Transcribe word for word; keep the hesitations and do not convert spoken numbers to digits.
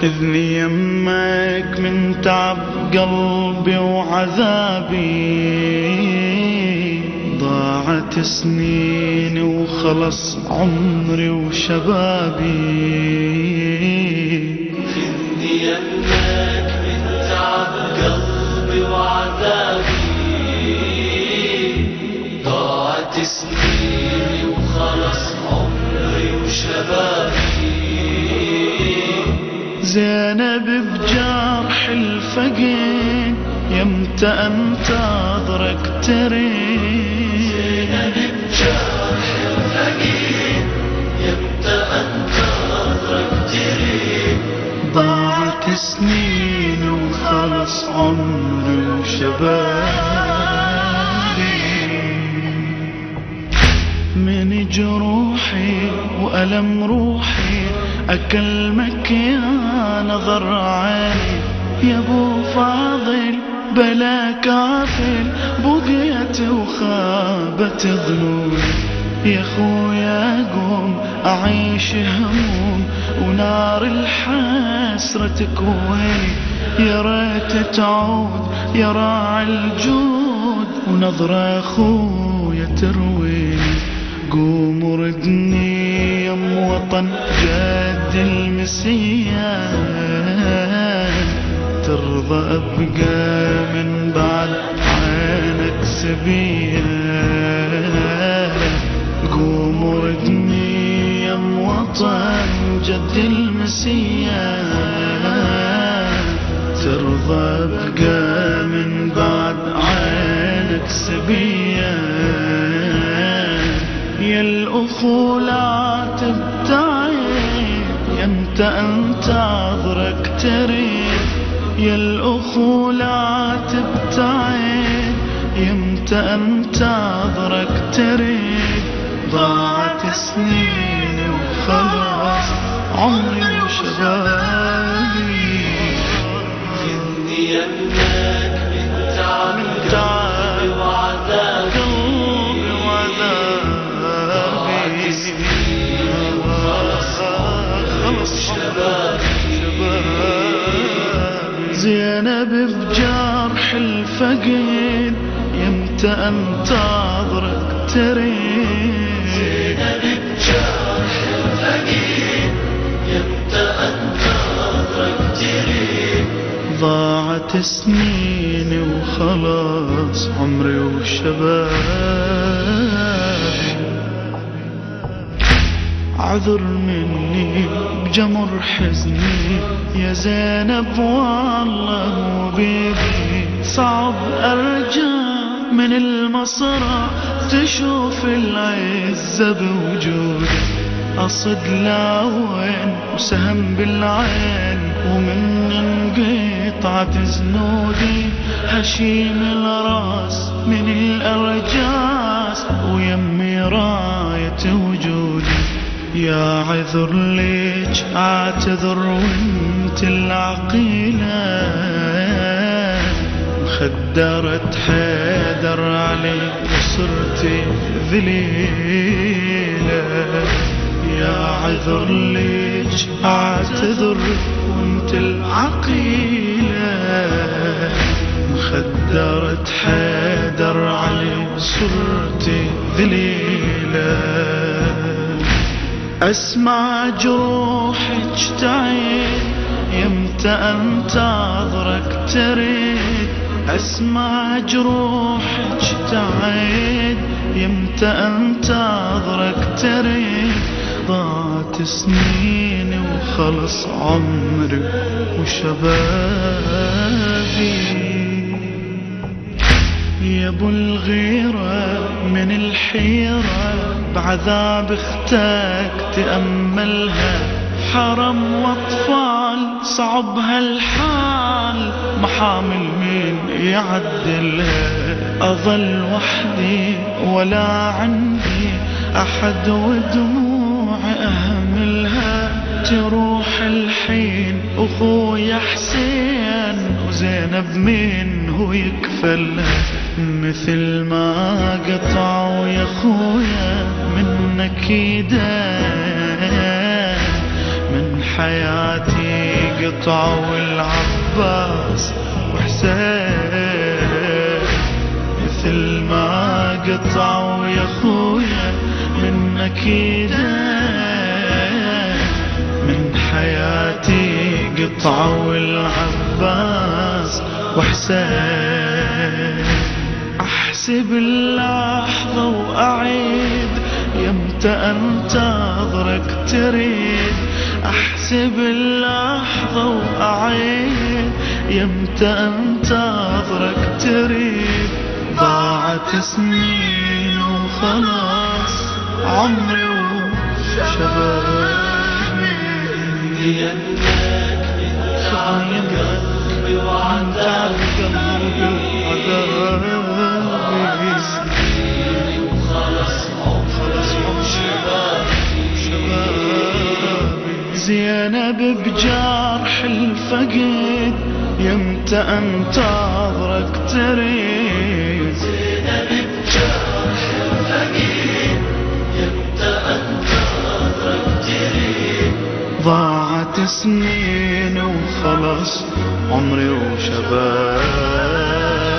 خذني يمك من تعب قلبي وعذابي، ضاعت سنيني وخلص عمري وشبابي. خذني يمك من تعب قلبي وعذابي، ضاعت سنيني وخلص عمري وشبابي. زينب بجرح الفقد يمتى انتظرك تريد، زينب بجرح الفقد يمتى انتظرك تريد. ضاعت سنين وخلص عمري وشبابي، من جروحي وألم روحي أكلمك يا نظر عيني. يا ابو فاضل بلا كافل بقيت وخابت ظنوني. يا خويا قوم أعيش هموم ونار الحسرة تكويني. يا ريت تعود يا راعي الجود ونظرة أخويا ترويني. قوم وردني يم وطن جد المسيان، ترضى أبقى من بعد عينك سبيان. قوم وردني يم وطن جد المسيان، ترضى أبقى من بعد عينك سبيان. يا الأخو لا تبتعد يمتى انتظرك تريد. يا الأخو لا تبتعد يمتى انتظرك تريد. ضاعت سنيني وخلاص عمري وشبابي. خذني يمك من تعب قلبي وعذابي، زينب بجرح الفقد يمتى انتظرك تريد. زينب بجرح الفقد يمتى انتظرك تريد. ضاعت سنيني وخلاص عمري وشبابي. عذر مني بجمر حزني يا زينب والله وبيدي. صعب أرجع من المصرع تشوف العزة بوجودي. أصد لا وين وسهم بالعين ومن انقطعت زنودي. هشيم الراس من الأرجاس ويمي راية وجودي. يا عذر ليش اعتذر وانت العقيلة. خدرت حيدر علي وصرتي ذليلة. يا عذر ليش اعتذر وانت العقيلة. خدرت حيدر علي وصرتي ذليلة. أسمع جروحك تعيد يمتى انتظرك تريد. أسمع جروحك تعيد يمتى انتظرك تريد. ضاعت سنيني وخلص عمري وشبابي. يا ابو الغيرة من الحيرة بعذاب اختك تأملها. حرم واطفال صعب هالحال محامل مين يعدلها. أظل وحدي ولا عندي أحد ودموعي أهملها. تروح الحين أخويا حسين وزينب مين هو يكفلها. مثل ما قطعوا يا خويا منك يدين من حياتي قطعوا العباس وحسين، مثل ما قطعوا يا خويا منك ايدين، من حياتي قطعوا العباس وحسين. احسب اللحظة واعيد يمتى انتظرك تريد، احسب اللحظة واعيد يمتى انتظرك تريد. ضاعت سنين وخلاص عمري وشبابي، ينك انت عن قلبي وعذاب قلبي عذابي. وخلص عمري وشبابي. زينب بجرح الفقيد يمتى انتظرك تريد، زينب بجرح الفقيد يمتى انتظرك تريد. ضاعت سنين وخلص عمري وشبابي.